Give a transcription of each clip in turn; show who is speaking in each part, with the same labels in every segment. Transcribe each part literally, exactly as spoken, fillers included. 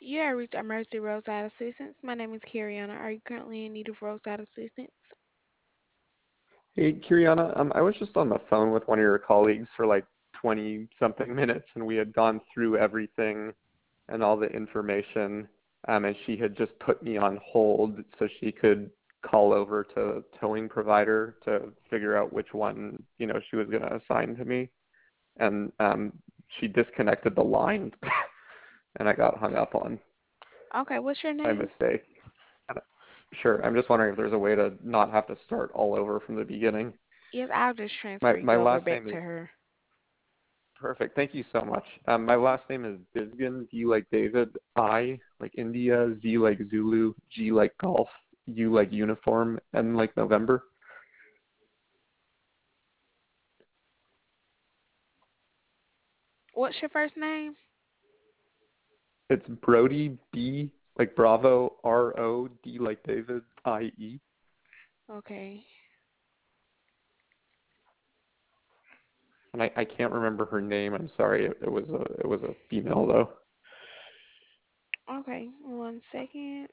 Speaker 1: You have reached Emergency Roadside Assistance. My name is Kariana. Are you currently in need of roadside assistance?
Speaker 2: Hey, Kiriana, um, I was just on the phone with one of your colleagues for like twenty something minutes, and we had gone through everything and all the information, um, and she had just put me on hold so she could call over to towing provider to figure out which one, you know, she was going to assign to me. And um, she disconnected the line, and I got hung up on
Speaker 1: Okay, what's your
Speaker 2: by
Speaker 1: name?
Speaker 2: mistake. And, uh, Sure, I'm just wondering if there's a way to not have to start all over from the beginning.
Speaker 1: Yes, I'll just transfer
Speaker 2: My
Speaker 1: you
Speaker 2: my
Speaker 1: over
Speaker 2: last
Speaker 1: back
Speaker 2: name is
Speaker 1: to her.
Speaker 2: Perfect. Thank you so much. Um, my
Speaker 1: Mhm.
Speaker 2: last name is Bisgan, D like David, I like India, Z like Zulu, G like golf, U like uniform, N like November.
Speaker 1: What's your first name?
Speaker 2: It's Brody, B like Bravo, R O, D like David, I E.
Speaker 1: Okay.
Speaker 2: And I, I can't remember her name. I'm sorry. It, it was a it was a female though.
Speaker 1: Okay, one second.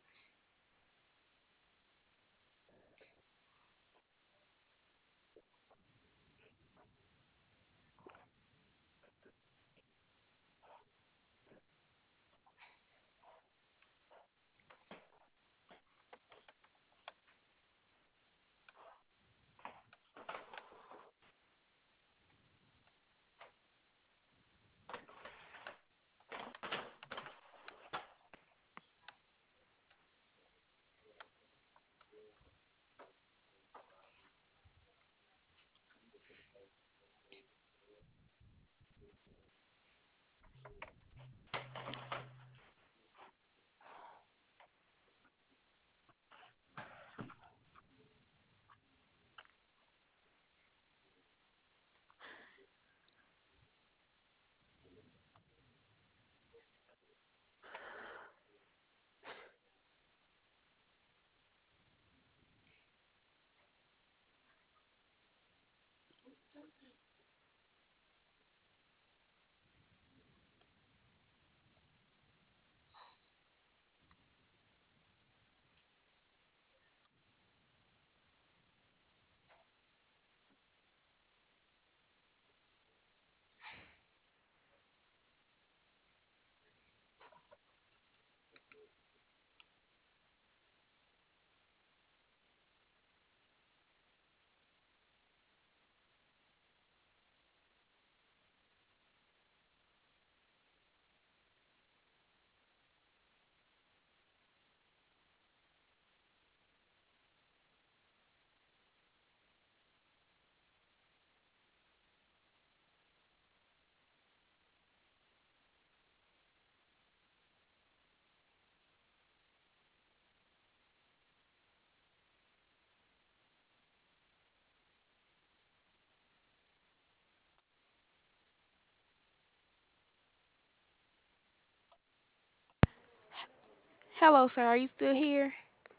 Speaker 1: Hello, sir. Are you still here?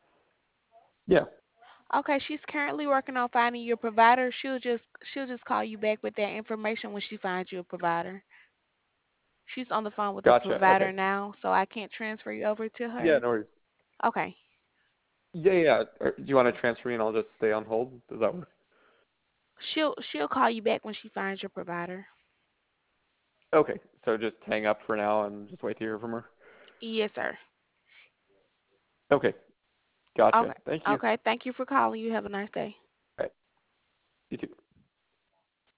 Speaker 2: Yeah.
Speaker 1: Okay, she's currently working on finding your provider. She'll just she'll just call you back with that information when she finds you a provider. She's on the phone with the
Speaker 2: Gotcha.
Speaker 1: provider
Speaker 2: Okay.
Speaker 1: now, so I can't transfer you over to
Speaker 2: Yeah.
Speaker 1: her.
Speaker 2: No worries.
Speaker 1: Okay.
Speaker 2: Yeah. Yeah. Or do you want to transfer me and I'll just stay on hold? Does that work?
Speaker 1: She'll she'll call you back when she finds your provider.
Speaker 2: Okay. So just hang up for now and just wait to hear from her.
Speaker 1: Yes, sir.
Speaker 2: Okay. Gotcha.
Speaker 1: Okay.
Speaker 2: Thank you.
Speaker 1: Okay. Thank you for calling. You have a nice day.
Speaker 2: All right. You too.